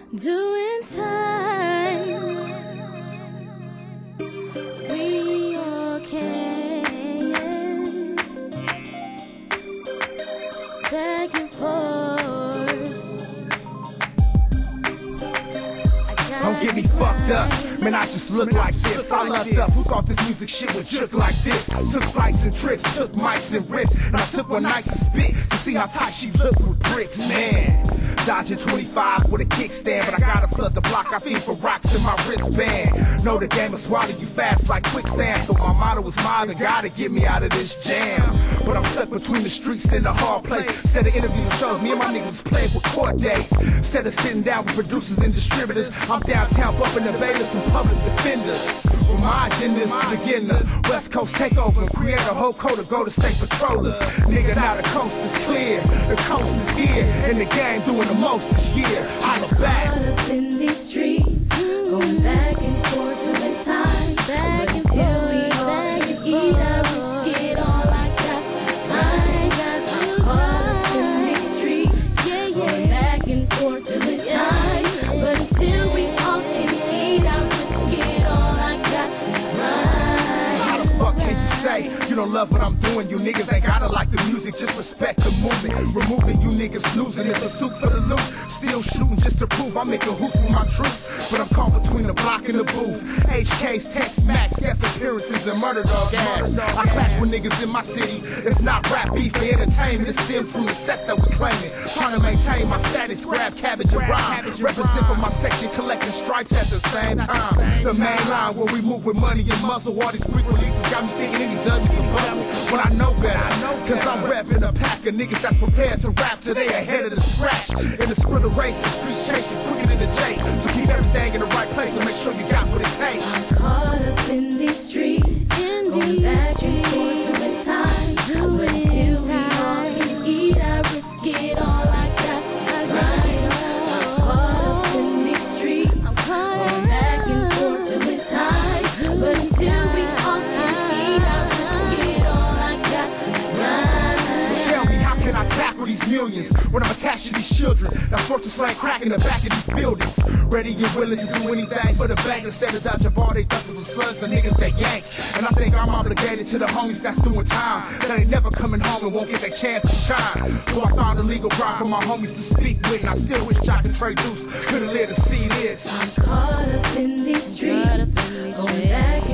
doing time. We all can back and forth. Don't get me fucked up, man, I just look like this. I loved up, who thought this music shit would look like this? Took flights and trips, took mics and rips, and I took one night to spit to see how tight she looked with bricks, man. Dodging 25 with a kickstand, but I gotta flood the block. I feed for rocks in my wristband. Know the game will swallow you fast like quicksand, so my motto was mine and gotta get me out of this jam. But I'm stuck between the streets and the hard place. Instead of interviews and shows, me and my niggas playing with court dates. Instead of sitting down with producers and distributors, I'm downtown bumping the Vegas from public defenders. With my agenda's to begin the West Coast takeover and create a whole code of go to state patrollers. Nigga, now the coast is clear, the coast is here, and the game doing the most this year. I look back. Caught up in these streets, going back and forth to the time. Back and forth, we all can eat, I risk it all, I got to find. Caught up in these streets, going back and forth to the time. But until we all can eat, I risk it all, I got to find. How the fuck can you say you don't love what I'm doing? You niggas ain't gotta like the music, just respect the movement. Removing you niggas losing, it's a suit for the loot. Still shooting just to prove I make a hoof with my truth. But I'm caught between the block and the booth. HK's, Tex Max, guest appearances, and Murder Dog ads. I clash with niggas in my city. It's not rap beef or entertainment, it stems from the sets that we claiming. Trying to maintain my status, grab cabbage and rhyme. Represent for my section, collecting stripes at the same time. The main line where we move with money and muscle. All these quick releases got me thinking any W's and bubble. When I know better, cause I'm repping a pack of niggas that's prepared to rap today ahead of the scratch. In the sprint of race, the streets chase you quicker than the chase. So keep everything in the right place and make sure you got what it takes. I'm caught up in these streets, going back and forth to the time. But until we all can eat, I risk it all, I got to grind. I'm caught up in these streets, going back and forth to the time. But until we all can eat, I risk it all, I got to grind. So tell me, how can I tackle these millions when I'm attached to these children that's forced to slang crack in the back of these buildings? Ready and willing to do anything for the bank instead of dodging all they dusters with slugs and niggas that yank. And I think I'm obligated to the homies that's doing time, that ain't never coming home and won't get their chance to shine. So I found a legal ground for my homies to speak with, and I still wish I could trade deuce. Couldn't live to see this. I'm caught up in these streets, going back